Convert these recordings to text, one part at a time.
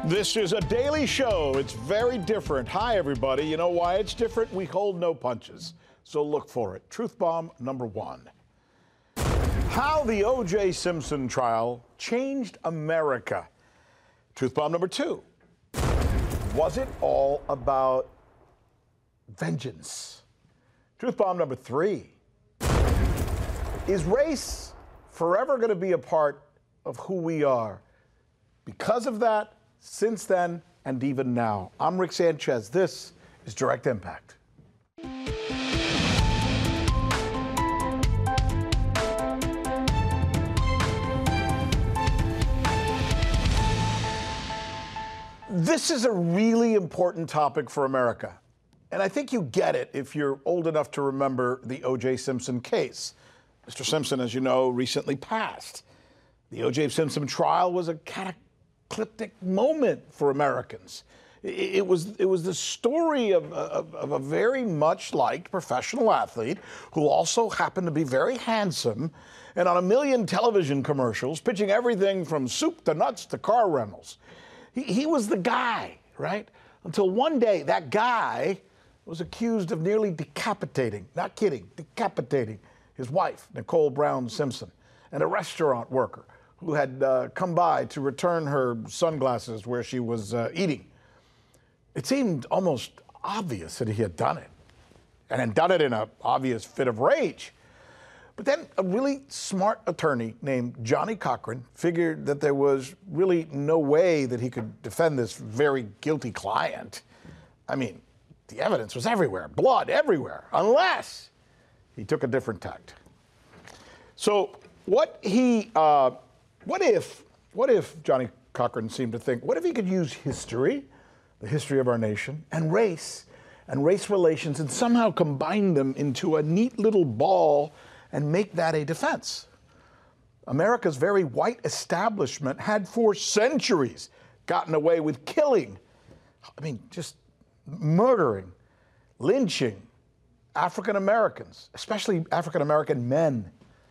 This is a daily show. It's very different. Hi, everybody. You know why it's different? We hold no punches. So look for it. Truth bomb number one. How the O.J. Simpson trial changed America. Truth bomb number two. Was it all about vengeance? Truth bomb number three. Is race forever going to be a part of who we are? Because of that, since then, and even now. I'm Rick Sanchez. This is Direct Impact. This is a really important topic for America. And I think you get it if you're old enough to remember the O.J. Simpson case. Mr. Simpson, as you know, recently passed. The O.J. Simpson trial was a cataclysmic moment for Americans. It was the story of a very much liked professional athlete who also happened to be very handsome and on a million television commercials, pitching everything from soup to nuts to car rentals. He was the guy, right? Until one day that guy was accused of nearly decapitating, not kidding, decapitating his wife, Nicole Brown Simpson, and a restaurant worker who had come by to return her sunglasses where she was eating. It seemed almost obvious that he had done it, and had done it in an obvious fit of rage. But then a really smart attorney named Johnnie Cochran figured that there was really no way that he could defend this very guilty client. I mean, the evidence was everywhere, blood everywhere, unless he took a different tact. So what if Johnnie Cochran seemed to think, what if he could use history, the history of our nation, and race relations, and somehow combine them into a neat little ball and make that a defense? America's very white establishment had for centuries gotten away with killing, just murdering, lynching African Americans, especially African American men.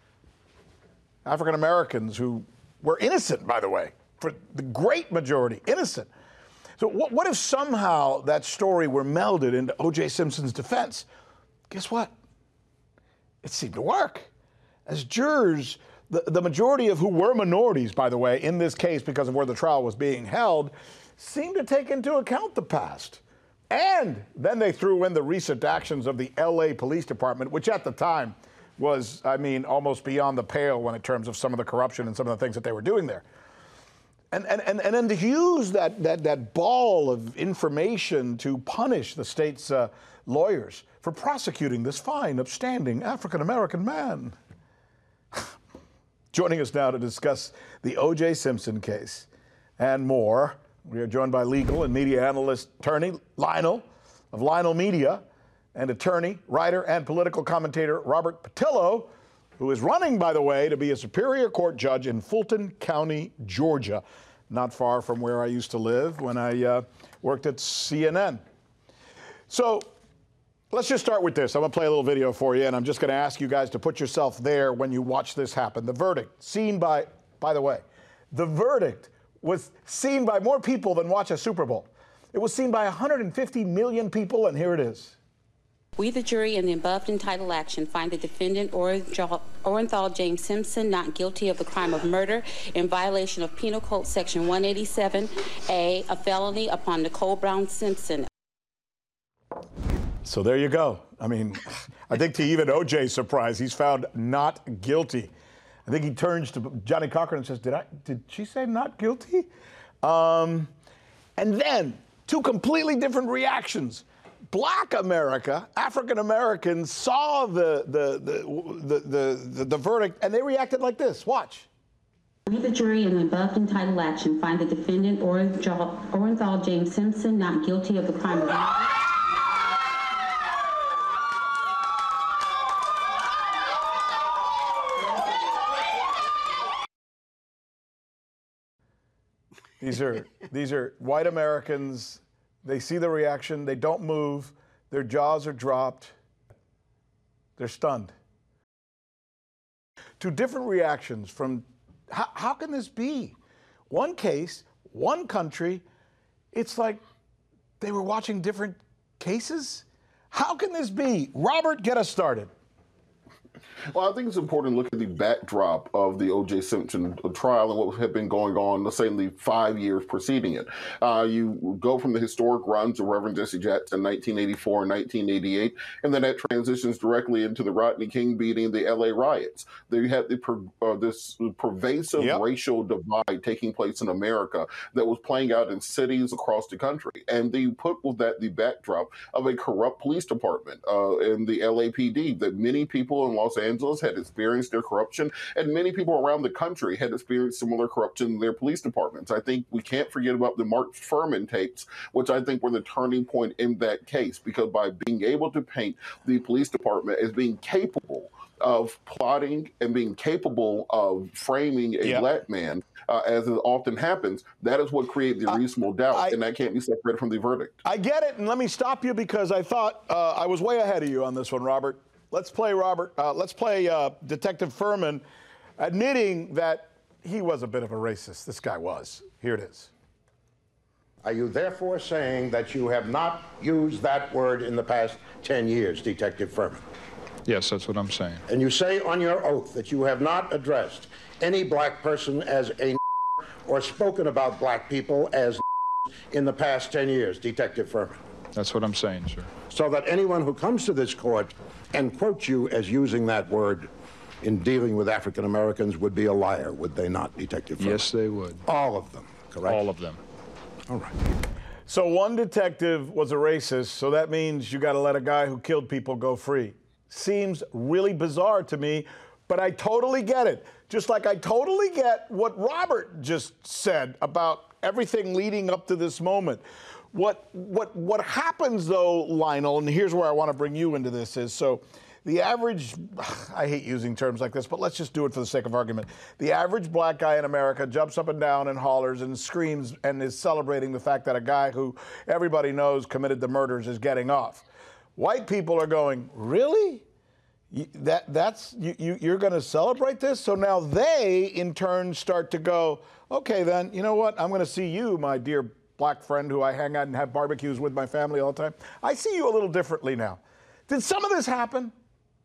African Americans who were innocent, by the way, for the great majority, innocent. So what if somehow that story were melded into O.J. Simpson's defense? Guess what? It seemed to work. As jurors, the majority of who were minorities, by the way, in this case because of where the trial was being held, seemed to take into account the past. And then they threw in the recent actions of the L.A. Police Department, which at the time was, almost beyond the pale in terms of some of the corruption and some of the things that they were doing there. And then to use that ball of information to punish the state's lawyers for prosecuting this fine, upstanding African-American man. Joining us now to discuss the O.J. Simpson case and more, we are joined by legal and media analyst attorney Lionel of Lionel Media, and attorney, writer, and political commentator Robert Patillo, who is running, by the way, to be a Superior Court judge in Fulton County, Georgia, not far from where I used to live when I worked at CNN. So let's just start with this. I'm going to play a little video for you, and I'm just going to ask you guys to put yourself there when you watch this happen. The verdict, seen by the way, the verdict was seen by more people than watch a Super Bowl. It was seen by 150 million people, and here it is. We, the jury, in the above entitled action, find the defendant, Orenthal James Simpson, not guilty of the crime of murder in violation of Penal Code Section 187A, a felony upon Nicole Brown Simpson. So there you go. I think to even O.J.'s surprise, he's found not guilty. I think he turns to Johnnie Cochran and says, did she say not guilty? And then two completely different reactions. Black America, African Americans saw the verdict and they reacted like this. Watch. We, the jury, in the above entitled action, find the defendant, Orenthal James Simpson, not guilty of the crime of murder. These are white Americans. They see the reaction. They don't move. Their jaws are dropped. They're stunned. Two different reactions from, how can this be? One case, one country, it's like they were watching different cases. How can this be? Robert, get us started. Well, I think it's important to look at the backdrop of the O.J. Simpson trial and what had been going on, let's say, in the 5 years preceding it. You go from the historic runs of Reverend Jesse Jackson in 1984 and 1988, and then that transitions directly into the Rodney King beating, the L.A. riots. There you had this pervasive racial divide taking place in America that was playing out in cities across the country. And they put with that the backdrop of a corrupt police department in the LAPD that many people in Los Angeles had experienced their corruption, and many people around the country had experienced similar corruption in their police departments. I think we can't forget about the Mark Fuhrman tapes, which I think were the turning point in that case, because by being able to paint the police department as being capable of plotting and being capable of framing a black man, as it often happens, that is what created the reasonable doubt, and that can't be separated from the verdict. I get it, and let me stop you because I thought I was way ahead of you on this one, Robert. Let's play Detective Fuhrman admitting that he was a bit of a racist. This guy was. Here it is. Are you therefore saying that you have not used that word in the past 10 years, Detective Fuhrman? Yes, that's what I'm saying. And you say on your oath that you have not addressed any black person as a or spoken about black people as in the past 10 years, Detective Fuhrman? That's what I'm saying, sir. So that anyone who comes to this court and quotes you as using that word in dealing with African Americans would be a liar, would they not, Detective Fuhrman? Yes, they would. All of them, correct? All of them. All right. So one detective was a racist, so that means you got to let a guy who killed people go free. Seems really bizarre to me, but I totally get it. Just like I totally get what Robert just said about everything leading up to this moment. What happens, though, Lionel, and here's where I want to bring you into this, is so the average, I hate using terms like this, but let's just do it for the sake of argument. The average black guy in America jumps up and down and hollers and screams and is celebrating the fact that a guy who everybody knows committed the murders is getting off. White people are going, really? You're going to celebrate this? So now they, in turn, start to go, okay, then, you know what? I'm going to see you, my dear black friend who I hang out and have barbecues with my family all the time. I see you a little differently now. Did some of this happen?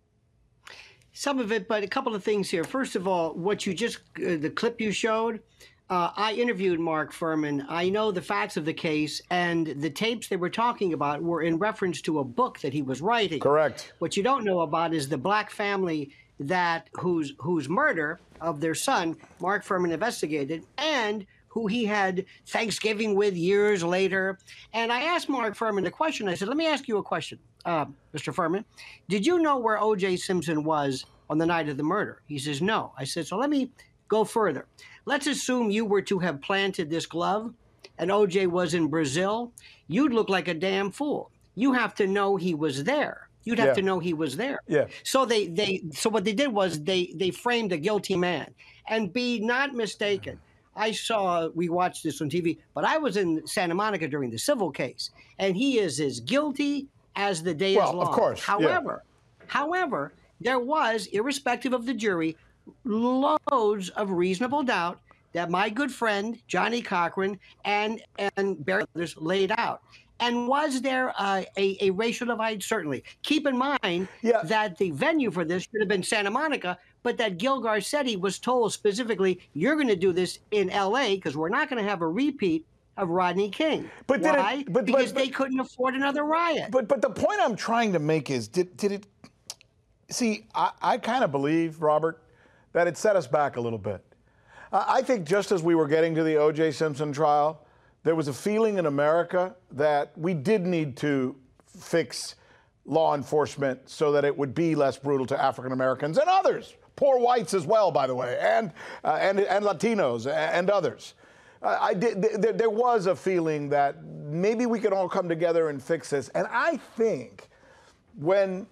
Some of it, but a couple of things here. First of all, what you just, the clip you showed, I interviewed Mark Fuhrman. I know the facts of the case, and the tapes they were talking about were in reference to a book that he was writing. Correct. What you don't know about is the black family whose murder of their son, Mark Fuhrman investigated, and who he had Thanksgiving with years later. And I asked Mark Fuhrman the question. I said, let me ask you a question, Mr. Fuhrman. Did you know where O.J. Simpson was on the night of the murder? He says, no. I said, so let me go further. Let's assume you were to have planted this glove and O.J. was in Brazil. You'd look like a damn fool. You have to know he was there. You'd have to know he was there. Yeah. So so what they did was they framed a guilty man. And be not mistaken, we watched this on TV, but I was in Santa Monica during the civil case, and he is as guilty as the day is long. Of course. However, there was, irrespective of the jury, loads of reasonable doubt that my good friend Johnnie Cochran and Barry others laid out. And was there a racial divide? Certainly. Keep in mind that the venue for this should have been Santa Monica, but that Gil Garcetti was told specifically, you're going to do this in L.A. because we're not going to have a repeat of Rodney King. But why? Because they couldn't afford another riot. But the point I'm trying to make is, did it? See, I kind of believe, Robert, that it set us back a little bit. I think just as we were getting to the O.J. Simpson trial, there was a feeling in America that we did need to fix law enforcement so that it would be less brutal to African Americans and others, poor whites as well, by the way, and Latinos and others. There was a feeling that maybe we could all come together and fix this. And I think when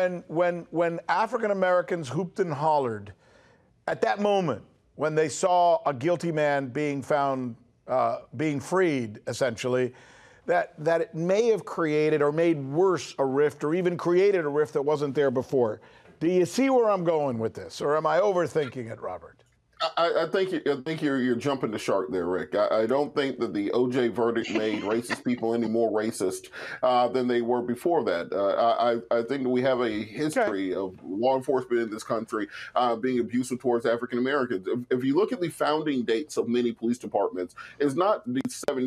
African Americans hooped and hollered at that moment, when they saw a guilty man being found, being freed, essentially, that it may have created or made worse a rift or even created a rift that wasn't there before. Do you see where I'm going with this, or am I overthinking it, Robert? I think you're jumping the shark there, Rick. I don't think that the OJ verdict made racist people any more racist than they were before that. I think that we have a history of law enforcement in this country being abusive towards African Americans. If you look at the founding dates of many police departments, it's not the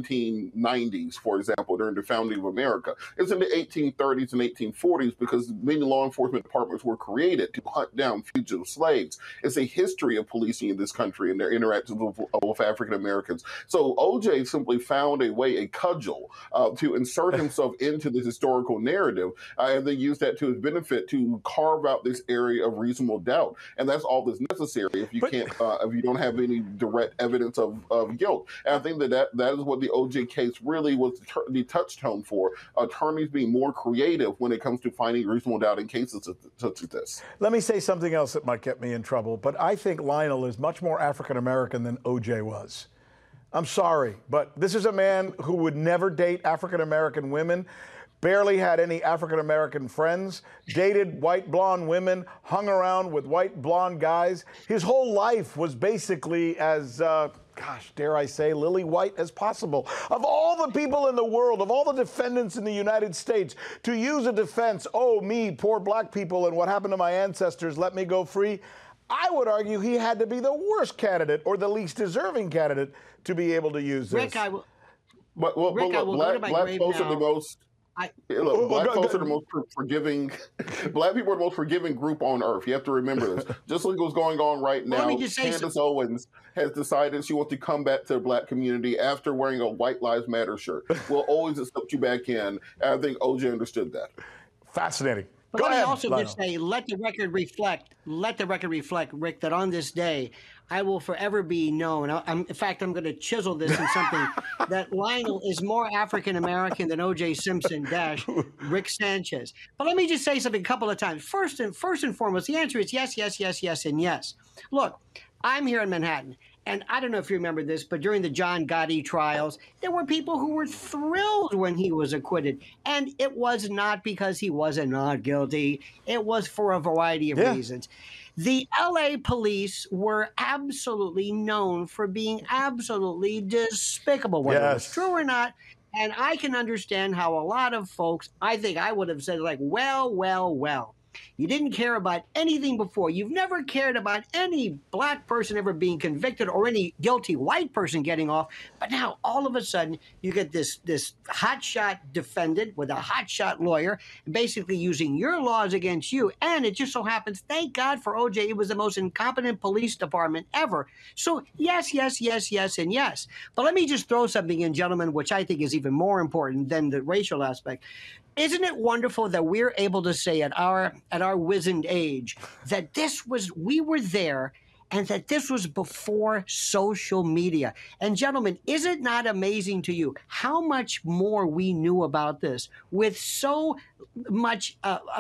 1790s, for example, during the founding of America. It's in the 1830s and 1840s because many law enforcement departments were created to hunt down fugitive slaves. It's a history of policing in this country and their interactions with African Americans. So OJ simply found a way, a cudgel, to insert himself into the historical narrative and then use that to his benefit to carve out this area of reasonable doubt. And that's all that's necessary if you can't, if you don't have any direct evidence of guilt. And I think that is what the OJ case really was the touchstone for, attorneys being more creative when it comes to finding reasonable doubt in cases such as this. Let me say something else that might get me in trouble, but I think Lionel is much more African American than OJ was. I'm sorry, but this is a man who would never date African American women, barely had any African American friends, dated white blonde women, hung around with white blonde guys. His whole life was basically as, gosh, dare I say, lily white as possible. Of all the people in the world, of all the defendants in the United States, to use a defense, oh, me, poor black people, and what happened to my ancestors, let me go free, I would argue he had to be the worst candidate or the least deserving candidate to be able to use this. Rick, I will. But Rick, I will go to my grave folks now. are the most. Black folks are the most forgiving. Black people are the most forgiving group on earth. You have to remember this. Just like what's going on right now, Candace Owens has decided she wants to come back to the black community after wearing a White Lives Matter shirt. We'll always accept you back in. And I think OJ understood that. Fascinating. But let me also Lionel. just say, let the record reflect, Rick, that on this day, I will forever be known. In fact, I'm going to chisel this in something that Lionel is more African American than O.J. Simpson - Rick Sanchez. But let me just say something a couple of times. First and foremost, the answer is yes, yes, yes, yes, and yes. Look, I'm here in Manhattan. And I don't know if you remember this, but during the John Gotti trials, there were people who were thrilled when he was acquitted. And it was not because he was not guilty. It was for a variety of reasons. The LA police were absolutely known for being absolutely despicable, whether it was true or not. And I can understand how a lot of folks, I think I would have said, like, well. You didn't care about anything before. You've never cared about any black person ever being convicted or any guilty white person getting off. But now, all of a sudden, you get this hotshot defendant with a hotshot lawyer basically using your laws against you. And it just so happens, thank God for OJ, it was the most incompetent police department ever. So yes, yes, yes, yes, and yes. But let me just throw something in, gentlemen, which I think is even more important than the racial aspect. Isn't it wonderful that we're able to say at our wizened age that we were there and that this was before social media? And gentlemen, is it not amazing to you how much more we knew about this with so much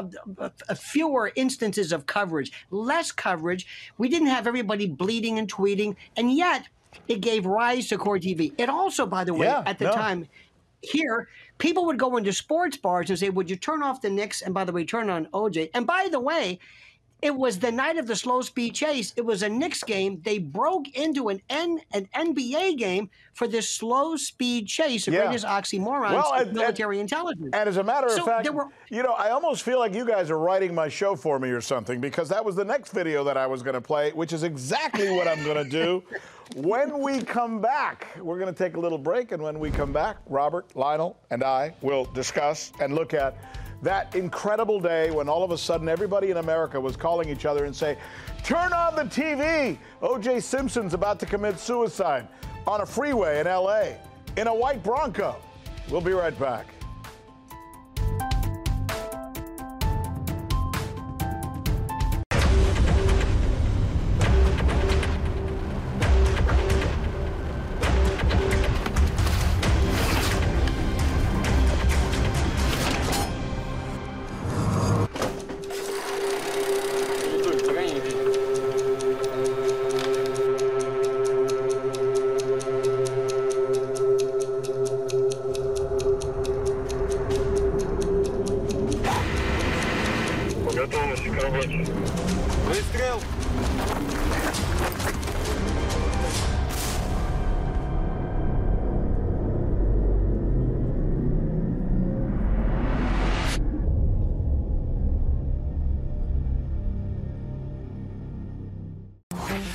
fewer instances of coverage, less coverage? We didn't have everybody bleeding and tweeting, and yet it gave rise to Court TV. It also, by the way, at the time, here, people would go into sports bars and say, would you turn off the Knicks? And by the way, turn on OJ. And by the way, it was the night of the slow speed chase. It was a Knicks game. They broke into an NBA game for this slow speed chase, the greatest oxymorons of military intelligence. And as a matter of fact, I almost feel like you guys are writing my show for me or something, because that was the next video that I was going to play, which is exactly what I'm going to do. When we come back, we're going to take a little break, and when we come back, Robert, Lionel, and I will discuss and look at that incredible day when all of a sudden everybody in America was calling each other and say, turn on the TV! O.J. Simpson's about to commit suicide on a freeway in L.A. in a white Bronco. We'll be right back.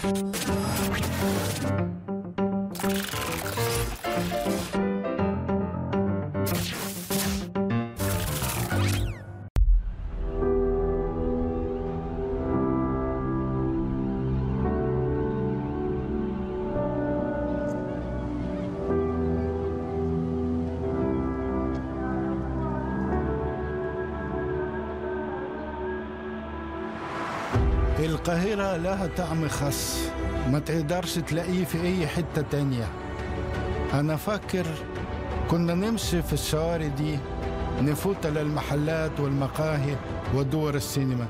القاهرة لها طعم خاص ما تقدرش تلاقيه في أي حتة تانية. أنا فاكر كنا نمشي في الشوارع دي نفوت على المحلات والمقاهي ودور السينما.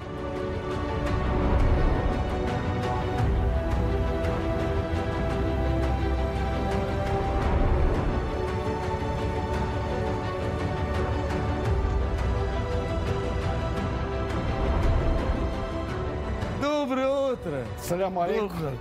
السلام عليكم.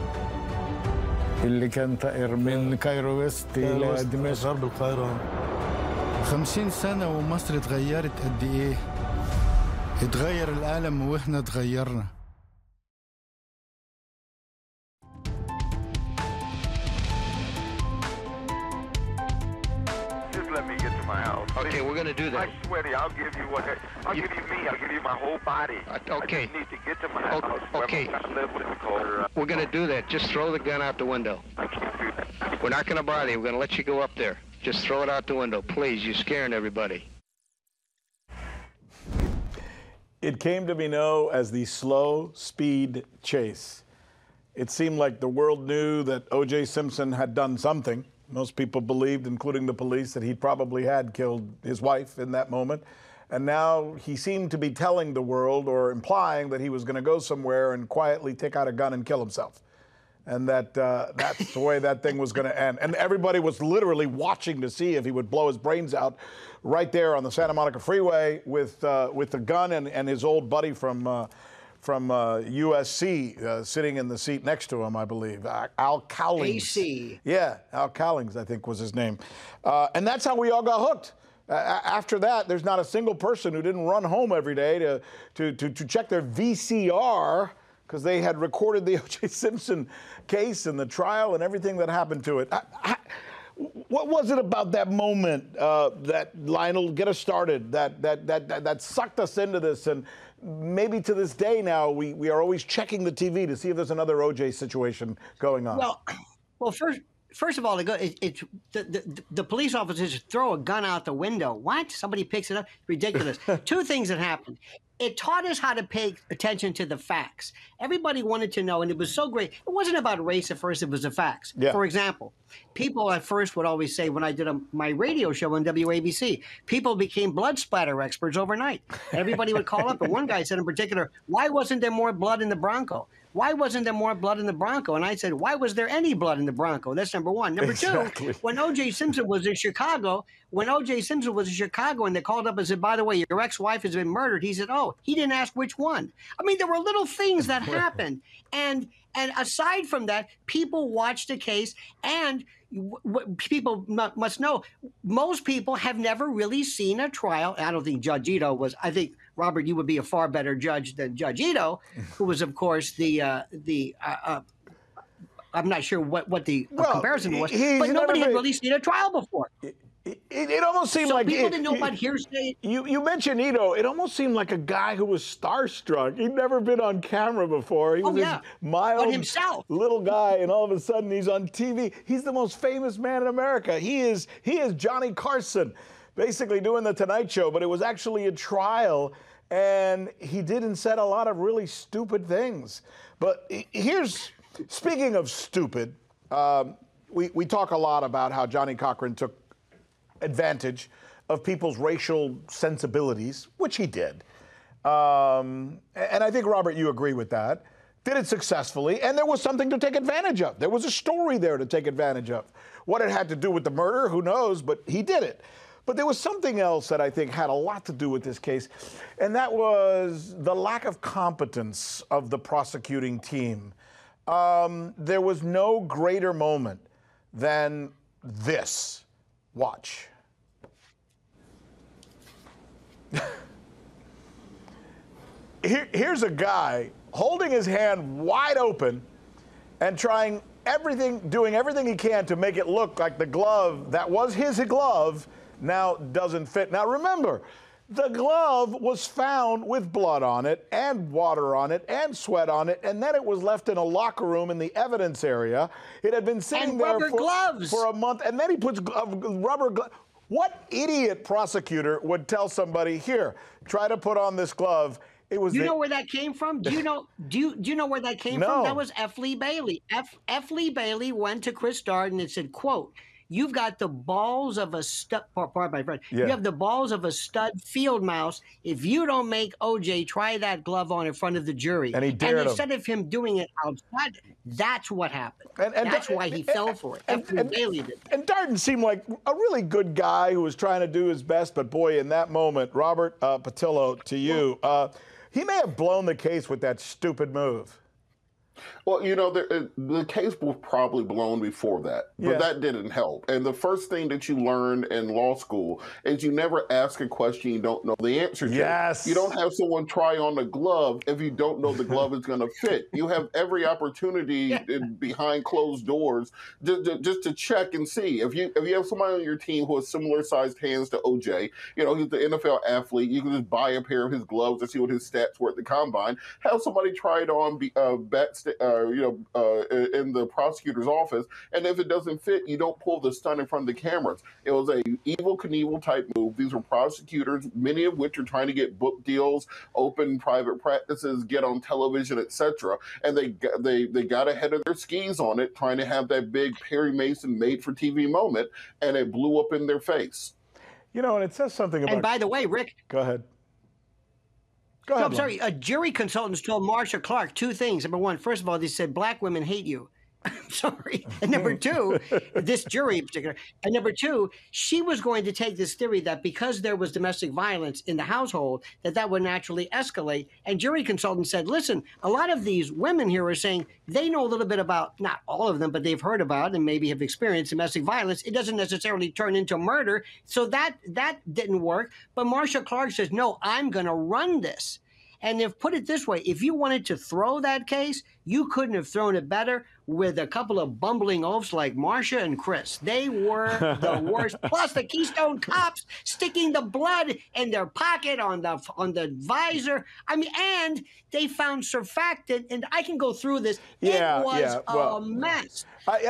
اللي كان طائر من كايرو ويست إلى دمشق غرب القاهرة. 50 سنة ومصر اتغيرت قد إيه؟ اتغير العالم وإحنا اتغيرنا. Let me get to my house. Okay, we're gonna do that. I swear to you, I'll give you what. I'll give you me. I'll give you my whole body. Okay. I just need to get to my house. Okay. We're gonna do that. Just throw the gun out the window. I can't do that. We're not gonna bother you. We're gonna let you go up there. Just throw it out the window, please. You're scaring everybody. It came to be known as the slow speed chase. It seemed like the world knew that O.J. Simpson had done something. Most people believed, including the police, that he probably had killed his wife in that moment. And now he seemed to be telling the world or implying that he was going to go somewhere and quietly take out a gun and kill himself. And that that's the way that thing was going to end. And everybody was literally watching to see if he would blow his brains out right there on the Santa Monica Freeway with the gun and his old buddy from USC sitting in the seat next to him, I believe. Al Cowlings. AC. Yeah, Al Cowlings, I think was his name. And that's how we all got hooked. After that, there's not a single person who didn't run home every day to check their VCR because they had recorded the O.J. Simpson case and the trial and everything that happened to it. What was it about that moment that, Lionel, get us started, that sucked us into this? And maybe to this day now, we are always checking the TV to see if there's another O.J. situation going on. Well, first of all, the police officers throw a gun out the window. What? Somebody picks it up? Ridiculous. Two things that happened. It taught us how to pay attention to the facts. Everybody wanted to know, and it was so great. It wasn't about race at first, it was the facts. Yeah. For example, people at first would always say, when I did my radio show on WABC, people became blood splatter experts overnight. Everybody would call up, and one guy said in particular, why wasn't there more blood in the Bronco? Why wasn't there more blood in the Bronco? And I said, why was there any blood in the Bronco? That's number one. Number Exactly. two, when O.J. Simpson was in Chicago, and they called up and said, by the way, your ex-wife has been murdered, he said, oh, he didn't ask which one. I mean, there were little things that happened. And aside from that, people watched the case, and people must know, most people have never really seen a trial. I don't think Judge Ito was. I think, Robert, you would be a far better judge than Judge Ito, who was, of course, I'm not sure what the comparison was, but nobody had really seen a trial before. It almost seemed like people didn't know about hearsay. You mentioned Ito. It almost seemed like a guy who was starstruck. He'd never been on camera before. He was this mild little guy, and all of a sudden he's on TV. He's the most famous man in America. He is Johnny Carson, basically doing the Tonight Show. But it was actually a trial, and he did and said a lot of really stupid things. But speaking of stupid, we talk a lot about how Johnnie Cochran took advantage of people's racial sensibilities, which he did. And I think, Robert, you agree with that. Did it successfully, and there was something to take advantage of. There was a story there to take advantage of. What it had to do with the murder, who knows, but he did it. But there was something else that I think had a lot to do with this case, and that was the lack of competence of the prosecuting team. There was no greater moment than this. Watch. Here's a guy holding his hand wide open and doing everything he can to make it look like the glove that was his glove now doesn't fit. Now remember, the glove was found with blood on it and water on it and sweat on it, and then it was left in a locker room in the evidence area. It had been sitting there for a month, and then he puts rubber gloves. What idiot prosecutor would tell somebody, here, try to put on this glove? It was. You know where that came from? Do you know where that came from? That was F. Lee Bailey. F. Lee Bailey went to Chris Darden and said, quote, "You've got the balls of a stud." Pardon my friend. Yeah. You have the balls of a stud field mouse. If you don't make OJ try that glove on in front of the jury, and instead of him doing it outside, that's what happened. And that's why he fell for it. F. Lee Bailey did. And Darden seemed like a really good guy who was trying to do his best, but boy, in that moment, Robert Patillo, to you, he may have blown the case with that stupid move. Well, you know, the case was probably blown before that, but that didn't help. And the first thing that you learn in law school is you never ask a question you don't know the answer to. Yes. You don't have someone try on a glove if you don't know the glove is going to fit. You have every opportunity behind closed doors just to check and see. If you have somebody on your team who has similar sized hands to OJ, you know, he's the NFL athlete, you can just buy a pair of his gloves to see what his stats were at the combine. Have somebody try it on in the prosecutor's office, and if it doesn't fit, you don't pull the stunt in front of the cameras. It was a Evel Knievel type move. These were prosecutors, many of which are trying to get book deals, open private practices, get on television, etc. And they got ahead of their skis on it, trying to have that big Perry Mason made-for-TV moment, and it blew up in their face. You know, and it says something about. And by the way, Rick. Go ahead. No, I'm sorry. Jury consultants told Marsha Clark two things. Number one, first of all, they said black women hate you. I'm sorry. And number two, this jury in particular. And number two, she was going to take this theory that because there was domestic violence in the household, that would naturally escalate. And jury consultants said, listen, a lot of these women here are saying they know a little bit about, not all of them, but they've heard about and maybe have experienced domestic violence. It doesn't necessarily turn into murder. So that didn't work. But Marsha Clark says, no, I'm going to run this. And if put it this way, if you wanted to throw that case, you couldn't have thrown it better with a couple of bumbling oafs like Marsha and Chris. They were the worst. Plus the Keystone Cops sticking the blood in their pocket on the visor. I mean, and they found surfactant, and I can go through this. It was a mess.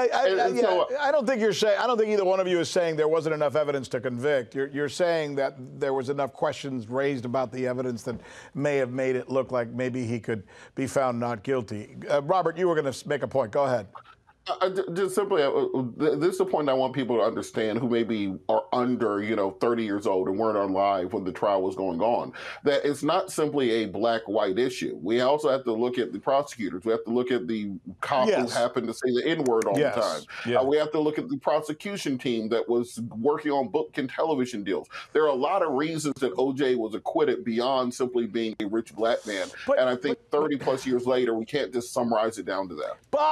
I don't think you're saying. I don't think either one of you is saying there wasn't enough evidence to convict. You're saying that there was enough questions raised about the evidence that may have made it look like maybe he could be found not guilty. Robert, you were going to make a point. Go ahead. Just simply, this is the point I want people to understand who maybe are under, 30 years old and weren't on live when the trial was going on, that it's not simply a black-white issue. We also have to look at the prosecutors. We have to look at the cop who happened to say the N-word all the time. Yeah. We have to look at the prosecution team that was working on book and television deals. There are a lot of reasons that OJ was acquitted beyond simply being a rich black man. And I think 30-plus years later, we can't just summarize it down to that.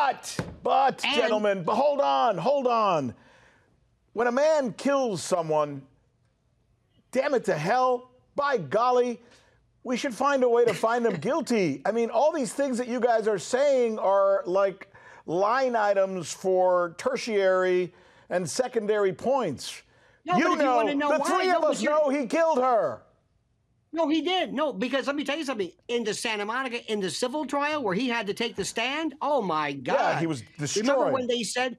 But gentlemen, but hold on. When a man kills someone, damn it to hell, by golly, we should find a way to find them guilty. I mean, all these things that you guys are saying are like line items for tertiary and secondary points. No, you know the three of us know he killed her. No, he did. No, because let me tell you something. In the Santa Monica, in the civil trial where he had to take the stand, oh my God. Yeah, he was destroyed. Remember when they said,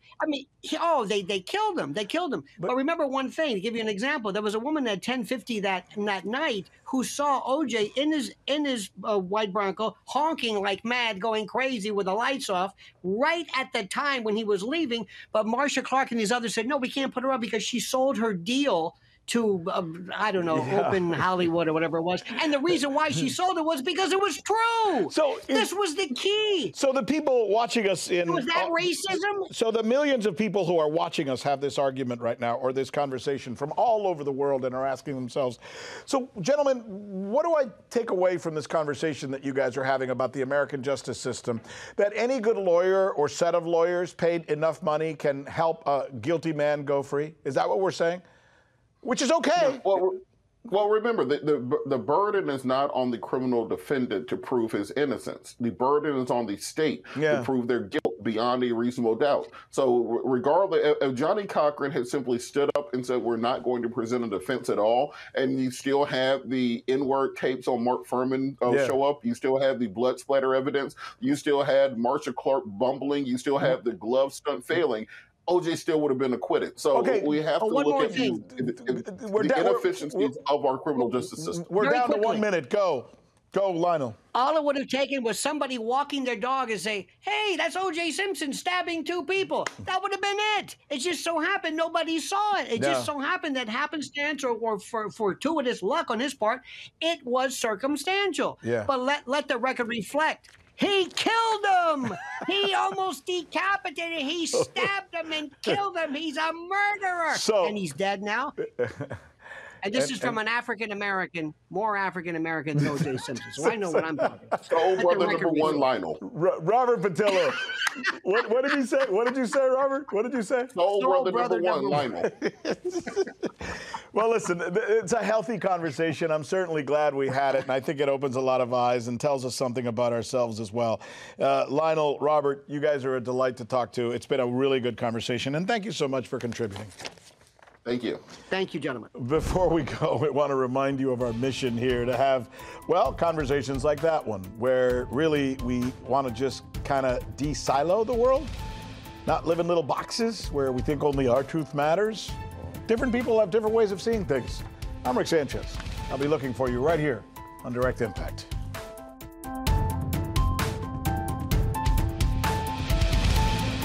they killed him. They killed him. But remember one thing, to give you an example, there was a woman at 1050 that night who saw OJ in his white Bronco honking like mad, going crazy with the lights off right at the time when he was leaving. But Marsha Clark and these others said, no, we can't put her up because she sold her deal to, Open Hollywood or whatever it was. And the reason why she sold it was because it was true. So this was the key. So the people watching us was that racism? So the millions of people who are watching us have this argument right now, or this conversation from all over the world, and are asking themselves, so gentlemen, what do I take away from this conversation that you guys are having about the American justice system? That any good lawyer or set of lawyers paid enough money can help a guilty man go free? Is that what we're saying? Which is okay. Well, remember, the burden is not on the criminal defendant to prove his innocence. The burden is on the state to prove their guilt beyond a reasonable doubt. So regardless, if Johnny Cochran had simply stood up and said, we're not going to present a defense at all, and you still have the N-word tapes on Mark Furman show up, you still have the blood splatter evidence, you still had Marsha Clark bumbling, you still have the glove stunt failing, OJ still would have been acquitted. So we have to look at the inefficiencies of our criminal justice system. We're down to 1 minute. Go, Lionel. All it would have taken was somebody walking their dog and say, hey, that's O.J. Simpson stabbing 2 people. That would have been it. It just so happened nobody saw it. It just so happened that happenstance or fortuitous luck on his part, it was circumstantial. Yeah. But let the record reflect. He killed him. He almost decapitated. He stabbed him and killed him. He's a murderer. And he's dead now. And this is from an African-American, more African-American than O.J. Simpson. So I know what I'm talking about. Soul brother number 1, Lionel. Robert Patillo. What did he say? What did you say, Robert? What did you say? Soul brother number 1, Lionel. Well, listen, it's a healthy conversation. I'm certainly glad we had it, and I think it opens a lot of eyes and tells us something about ourselves as well. Lionel, Robert, you guys are a delight to talk to. It's been a really good conversation, and thank you so much for contributing. Thank you. Thank you, gentlemen. Before we go, we want to remind you of our mission here to have, well, conversations like that one, where really we want to just kind of de-silo the world, not live in little boxes where we think only our truth matters. Different people have different ways of seeing things. I'm Rick Sanchez. I'll be looking for you right here on Direct Impact.